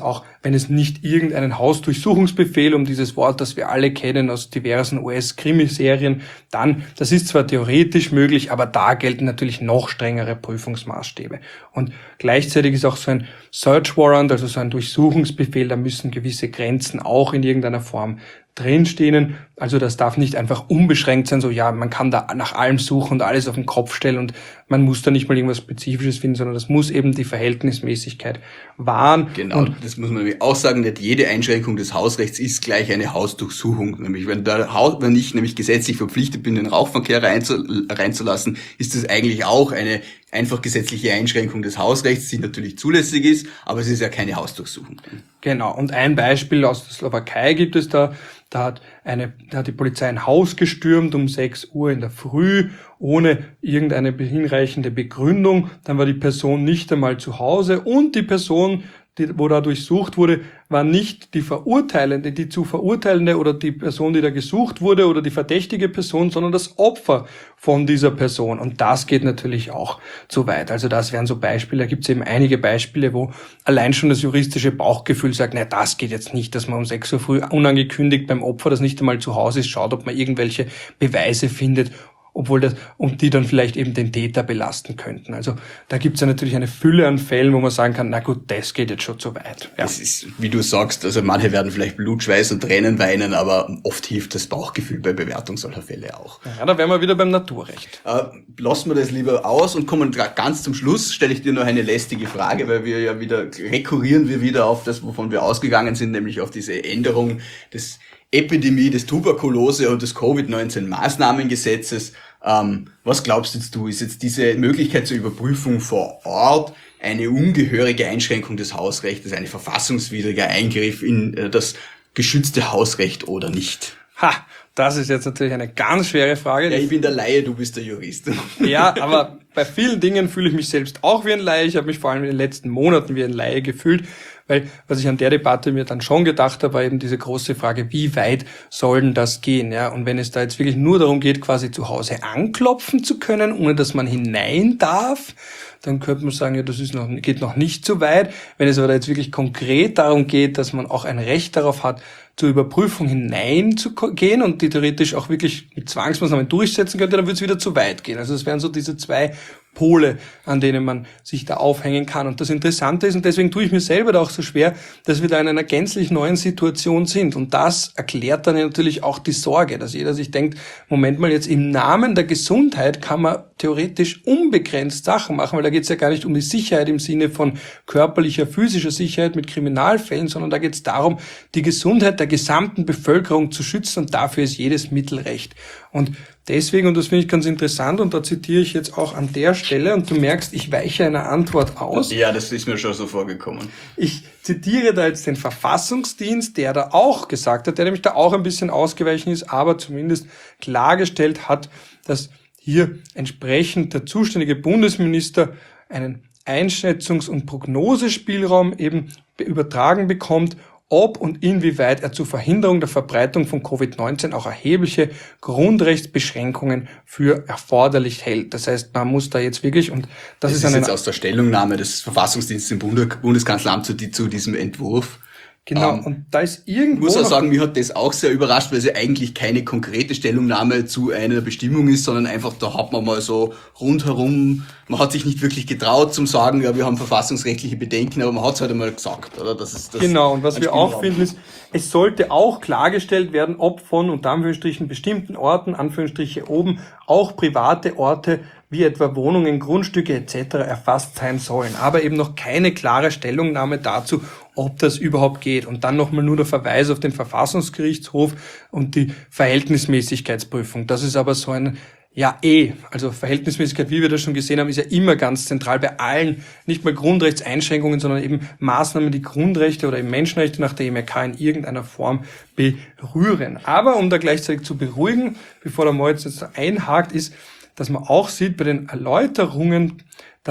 wenn es nicht irgendeinen Hausdurchsuchungsbefehl, um dieses Wort, das wir alle kennen aus diversen U S-Krimiserien, dann, das ist zwar theoretisch möglich, aber da gelten natürlich noch strengere Prüfungsmaßstäbe. Und gleichzeitig ist auch so ein Search Warrant, also so ein Durchsuchungsbefehl, da müssen gewisse Grenzen auch in irgendeiner Form drinstehen. Also das darf nicht einfach unbeschränkt sein, so ja, man kann da nach allem suchen und alles auf den Kopf stellen und man muss da nicht mal irgendwas Spezifisches finden, sondern das muss eben die Verhältnismäßigkeit wahren. Genau, und das muss man nämlich auch sagen, nicht jede Einschränkung des Hausrechts ist gleich eine Hausdurchsuchung. Nämlich wenn, der Haus, wenn ich nämlich gesetzlich verpflichtet bin, den Rauchverkehr reinzu, reinzulassen, ist das eigentlich auch eine einfach gesetzliche Einschränkung des Hausrechts, die natürlich zulässig ist, aber es ist ja keine Hausdurchsuchung. Genau, und ein Beispiel aus der Slowakei gibt es da, da hat eine, da hat die Polizei ein Haus gestürmt um sechs Uhr in der Früh, ohne irgendeine hinreichende Begründung, dann war die Person nicht einmal zu Hause und die Person, die, wo da durchsucht wurde, war nicht die Verurteilende, die zu Verurteilende oder die Person, die da gesucht wurde oder die verdächtige Person, sondern das Opfer von dieser Person. Und das geht natürlich auch zu weit. Also das wären so Beispiele. Da gibt es eben einige Beispiele, wo allein schon das juristische Bauchgefühl sagt, na, das geht jetzt nicht, dass man um sechs Uhr früh unangekündigt beim Opfer, das nicht einmal zu Hause ist, schaut, ob man irgendwelche Beweise findet, obwohl das, und die dann vielleicht eben den Täter belasten könnten. Also da gibt es ja natürlich eine Fülle an Fällen, wo man sagen kann, na gut, das geht jetzt schon zu weit. Ja. Es ist, wie du sagst, also manche werden vielleicht Blut, Schweiß und Tränen weinen, aber oft hilft das Bauchgefühl bei Bewertung solcher Fälle auch. Ja, da wären wir wieder beim Naturrecht. Äh, lassen wir das lieber aus und kommen ganz zum Schluss, stelle ich dir noch eine lästige Frage, weil wir ja wieder, rekurrieren wir wieder auf das, wovon wir ausgegangen sind, nämlich auf diese Änderung des Epidemie, des Tuberkulose und des Covid neunzehn Maßnahmengesetzes. Ähm, was glaubst jetzt du, ist jetzt diese Möglichkeit zur Überprüfung vor Ort eine ungehörige Einschränkung des Hausrechts, ein verfassungswidriger Eingriff in äh, das geschützte Hausrecht oder nicht? Ha, das ist jetzt natürlich eine ganz schwere Frage. Ja, ich bin der Laie, du bist der Jurist. Ja, aber bei vielen Dingen fühle ich mich selbst auch wie ein Laie. Ich habe mich vor allem in den letzten Monaten wie ein Laie gefühlt, weil was ich an der Debatte mir dann schon gedacht habe, war eben diese große Frage, wie weit soll denn das gehen? Ja, und wenn es da jetzt wirklich nur darum geht, quasi zu Hause anklopfen zu können, ohne dass man hinein darf, dann könnte man sagen, ja, das ist noch, geht noch nicht so weit. Wenn es aber da jetzt wirklich konkret darum geht, dass man auch ein Recht darauf hat, zur Überprüfung hineinzugehen und die theoretisch auch wirklich mit Zwangsmaßnahmen durchsetzen könnte, dann würde es wieder zu weit gehen. Also es wären so diese zwei Pole, an denen man sich da aufhängen kann. Und das Interessante ist, und deswegen tue ich mir selber da auch so schwer, dass wir da in einer gänzlich neuen Situation sind. Und das erklärt dann natürlich auch die Sorge, dass jeder sich denkt, Moment mal, jetzt im Namen der Gesundheit kann man theoretisch unbegrenzt Sachen machen, weil da geht es ja gar nicht um die Sicherheit im Sinne von körperlicher, physischer Sicherheit mit Kriminalfällen, sondern da geht es darum, die Gesundheit der gesamten Bevölkerung zu schützen und dafür ist jedes Mittel recht. Und deswegen, und das finde ich ganz interessant, und da zitiere ich jetzt auch an der Stelle, und du merkst, ich weiche einer Antwort aus. Ja, das ist mir schon so vorgekommen. Ich zitiere da jetzt den Verfassungsdienst, der da auch gesagt hat, der nämlich da auch ein bisschen ausgewichen ist, aber zumindest klargestellt hat, dass hier entsprechend der zuständige Bundesminister einen Einschätzungs- und Prognosespielraum eben übertragen bekommt, ob und inwieweit er zur Verhinderung der Verbreitung von Covid neunzehn auch erhebliche Grundrechtsbeschränkungen für erforderlich hält. Das heißt, man muss da jetzt wirklich, und das, das ist, ist eine, jetzt aus der Stellungnahme des Verfassungsdienstes im Bundeskanzleramt zu, zu diesem Entwurf. Genau, ähm, und da ist irgendwo... Ich muss auch sagen, mir hat das auch sehr überrascht, weil es ja eigentlich keine konkrete Stellungnahme zu einer Bestimmung ist, sondern einfach, da hat man mal so rundherum, man hat sich nicht wirklich getraut zum sagen, ja, wir haben verfassungsrechtliche Bedenken, aber man hat es halt einmal gesagt, oder? Das ist das. Genau, und was wir auch finden ist, es sollte auch klargestellt werden, ob von, unter Anführungsstrichen, bestimmten Orten, Anführungsstriche oben, auch private Orte wie etwa Wohnungen, Grundstücke et cetera erfasst sein sollen. Aber eben noch keine klare Stellungnahme dazu, ob das überhaupt geht. Und dann nochmal nur der Verweis auf den Verfassungsgerichtshof und die Verhältnismäßigkeitsprüfung. Das ist aber so ein, ja eh, also Verhältnismäßigkeit, wie wir das schon gesehen haben, ist ja immer ganz zentral bei allen, nicht mal Grundrechtseinschränkungen, sondern eben Maßnahmen, die Grundrechte oder eben Menschenrechte nach der E M R K in irgendeiner Form berühren. Aber um da gleichzeitig zu beruhigen, bevor der Moritz jetzt einhakt, ist, dass man auch sieht bei den Erläuterungen, da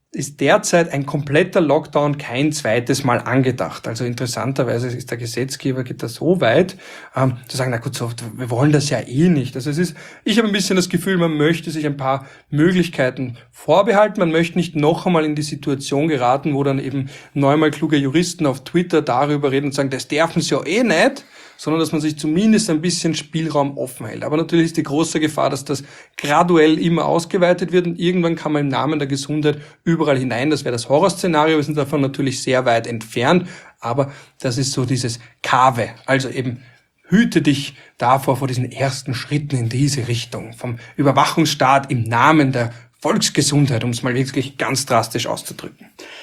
ist derzeit ein kompletter Lockdown kein zweites Mal angedacht. Also interessanterweise ist der Gesetzgeber geht da so weit, ähm, zu sagen, na gut, so, wir wollen das ja eh nicht. Also es ist, ich habe ein bisschen das Gefühl, man möchte sich ein paar Möglichkeiten vorbehalten. Man möchte nicht noch einmal in die Situation geraten, wo dann eben neunmal kluge Juristen auf Twitter darüber reden und sagen, das dürfen sie ja eh nicht, sondern dass man sich zumindest ein bisschen Spielraum offen hält. Aber natürlich ist die große Gefahr, dass das graduell immer ausgeweitet wird und irgendwann kann man im Namen der Gesundheit überall hinein. Das wäre das Horrorszenario. Wir sind davon natürlich sehr weit entfernt, aber das ist so dieses Kave. Also eben hüte dich davor vor diesen ersten Schritten in diese Richtung. Vom Überwachungsstaat im Namen der Volksgesundheit, um es mal wirklich ganz drastisch auszudrücken.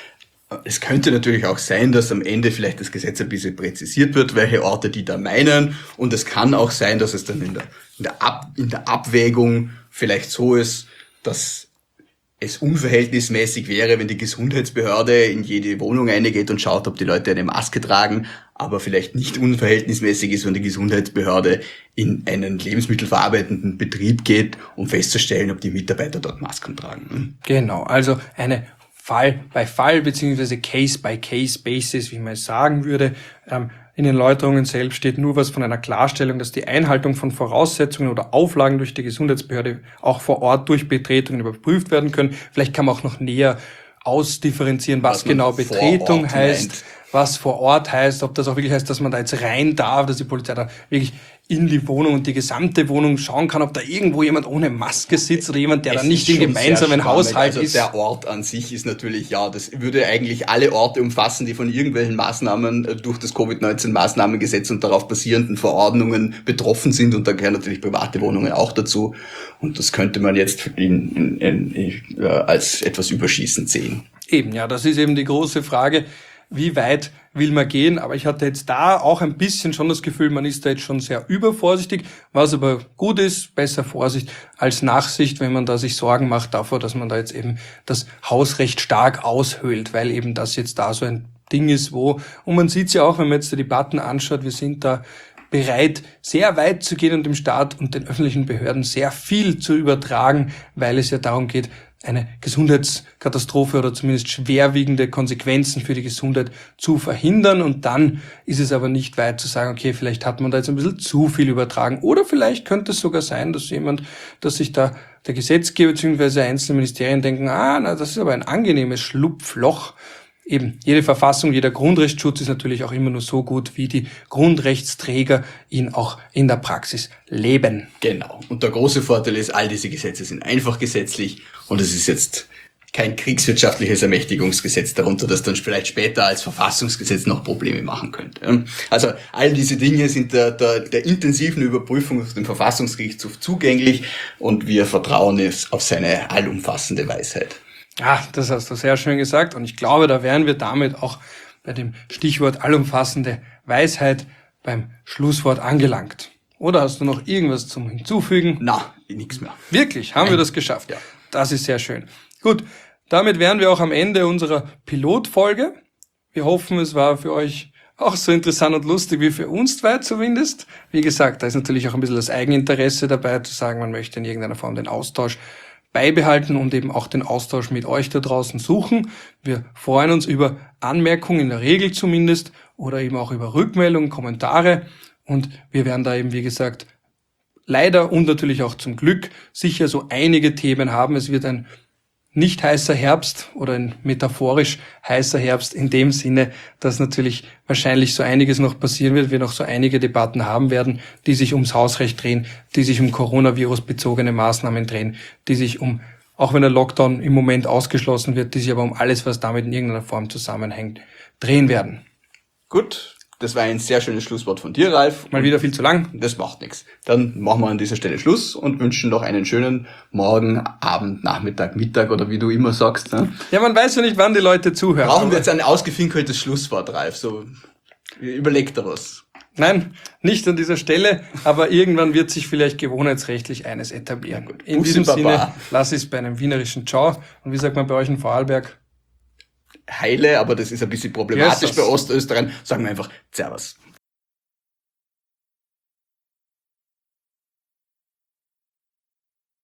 Es könnte natürlich auch sein, dass am Ende vielleicht das Gesetz ein bisschen präzisiert wird, welche Orte die da meinen. Und es kann auch sein, dass es dann in der, in der, Ab, in der Abwägung vielleicht so ist, dass es unverhältnismäßig wäre, wenn die Gesundheitsbehörde in jede Wohnung reingeht und schaut, ob die Leute eine Maske tragen, aber vielleicht nicht unverhältnismäßig ist, wenn die Gesundheitsbehörde in einen lebensmittelverarbeitenden Betrieb geht, um festzustellen, ob die Mitarbeiter dort Masken tragen. Genau, also eine Fall bei Fall beziehungsweise Case by Case Basis, wie man es sagen würde. In den Erläuterungen selbst steht nur was von einer Klarstellung, dass die Einhaltung von Voraussetzungen oder Auflagen durch die Gesundheitsbehörde auch vor Ort durch Betretungen überprüft werden können. Vielleicht kann man auch noch näher ausdifferenzieren, was, was genau Betretung heißt, meint. was vor Ort heißt, ob das auch wirklich heißt, dass man da jetzt rein darf, dass die Polizei da wirklich in die Wohnung und die gesamte Wohnung schauen kann, ob da irgendwo jemand ohne Maske sitzt oder jemand, der es da nicht im gemeinsamen Haushalt also ist. Der Ort an sich ist natürlich, ja, das würde eigentlich alle Orte umfassen, die von irgendwelchen Maßnahmen durch das Covid neunzehn Maßnahmengesetz und darauf basierenden Verordnungen betroffen sind, und da gehören natürlich private Wohnungen auch dazu, und das könnte man jetzt in, in, in, in, äh, als etwas überschießend sehen. Eben, ja, das ist eben die große Frage, wie weit will man gehen, aber ich hatte jetzt da auch ein bisschen schon das Gefühl, man ist da jetzt schon sehr übervorsichtig, was aber gut ist, besser Vorsicht als Nachsicht, wenn man da sich Sorgen macht davor, dass man da jetzt eben das Hausrecht stark aushöhlt, weil eben das jetzt da so ein Ding ist, wo, und man sieht es ja auch, wenn man jetzt die Debatten anschaut, wir sind da bereit, sehr weit zu gehen und dem Staat und den öffentlichen Behörden sehr viel zu übertragen, weil es ja darum geht, eine Gesundheitskatastrophe oder zumindest schwerwiegende Konsequenzen für die Gesundheit zu verhindern. Und dann ist es aber nicht weit zu sagen, okay, vielleicht hat man da jetzt ein bisschen zu viel übertragen. Oder vielleicht könnte es sogar sein, dass jemand, dass sich da der Gesetzgeber bzw. einzelne Ministerien denken, ah, na, das ist aber ein angenehmes Schlupfloch. Eben, jede Verfassung, jeder Grundrechtsschutz ist natürlich auch immer nur so gut, wie die Grundrechtsträger ihn auch in der Praxis leben. Genau. Und der große Vorteil ist, all diese Gesetze sind einfach gesetzlich und es ist jetzt kein kriegswirtschaftliches Ermächtigungsgesetz darunter, das dann vielleicht später als Verfassungsgesetz noch Probleme machen könnte. Also all diese Dinge sind der, der, der intensiven Überprüfung auf dem Verfassungsgerichtshof zugänglich und wir vertrauen auf seine allumfassende Weisheit. Ja, das hast du sehr schön gesagt und ich glaube, da wären wir damit auch bei dem Stichwort allumfassende Weisheit beim Schlusswort angelangt. Oder hast du noch irgendwas zum Hinzufügen? Na, nichts mehr. Wirklich? Haben Nein. wir das geschafft? Ja. Das ist sehr schön. Gut, damit wären wir auch am Ende unserer Pilotfolge. Wir hoffen, es war für euch auch so interessant und lustig wie für uns zwei zumindest. Wie gesagt, da ist natürlich auch ein bisschen das Eigeninteresse dabei, zu sagen, man möchte in irgendeiner Form den Austausch beibehalten und eben auch den Austausch mit euch da draußen suchen. Wir freuen uns über Anmerkungen, in der Regel zumindest, oder eben auch über Rückmeldungen, Kommentare. Und wir werden da eben, wie gesagt, leider und natürlich auch zum Glück sicher so einige Themen haben. Es wird ein nicht heißer Herbst oder ein metaphorisch heißer Herbst in dem Sinne, dass natürlich wahrscheinlich so einiges noch passieren wird, wir noch so einige Debatten haben werden, die sich ums Hausrecht drehen, die sich um Coronavirus-bezogene Maßnahmen drehen, die sich um, auch wenn der Lockdown im Moment ausgeschlossen wird, die sich aber um alles, was damit in irgendeiner Form zusammenhängt, drehen werden. Gut. Das war ein sehr schönes Schlusswort von dir, Ralf. Mal wieder viel zu lang. Das macht nichts. Dann machen wir an dieser Stelle Schluss und wünschen noch einen schönen Morgen, Abend, Nachmittag, Mittag oder wie du immer sagst. Ne? Ja, man weiß ja nicht, wann die Leute zuhören. Brauchen wir jetzt ein ausgefinkeltes Schlusswort, Ralf? So, überleg da was. Nein, nicht an dieser Stelle, aber irgendwann wird sich vielleicht gewohnheitsrechtlich eines etablieren. Ja, in diesem Baba. Sinne, lass es bei einem wienerischen Ciao. Und wie sagt man bei euch in Vorarlberg? Heile, aber das ist ein bisschen problematisch yes, bei Ostösterreich. Sagen wir einfach Servus.